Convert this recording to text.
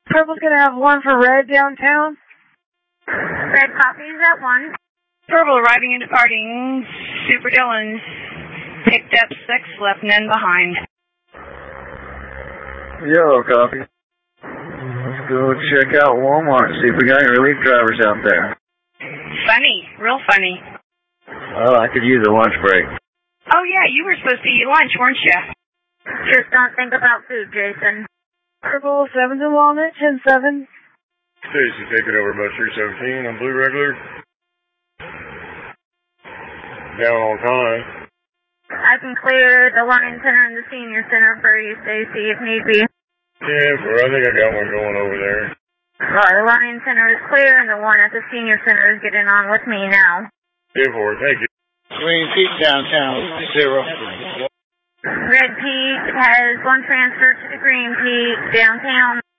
Purple's gonna have one for red downtown. Red copies at 1. Purple arriving and departing. Super Dylan's picked up 6, left none behind. Yellow copy. Let's go check out Walmart and see if we got any relief drivers out there. Funny, real funny. Well, I could use a lunch break. Oh yeah, you were supposed to eat lunch, weren't you? Just don't think about food, Jason. Purple 7 to Walnut, 10-7. Stacy, taking over bus 317 on Blue Regular. Down on time. I can clear the Learning Center and the Senior Center for you, Stacy, if need be. Yeah, I think I got one going over there. Well, the Learning Center is clear, and the one at the Senior Center is getting on with me now. Here for it, thank you. Green Peak downtown, 0. Red Peak has one transfer to the Green Peak downtown.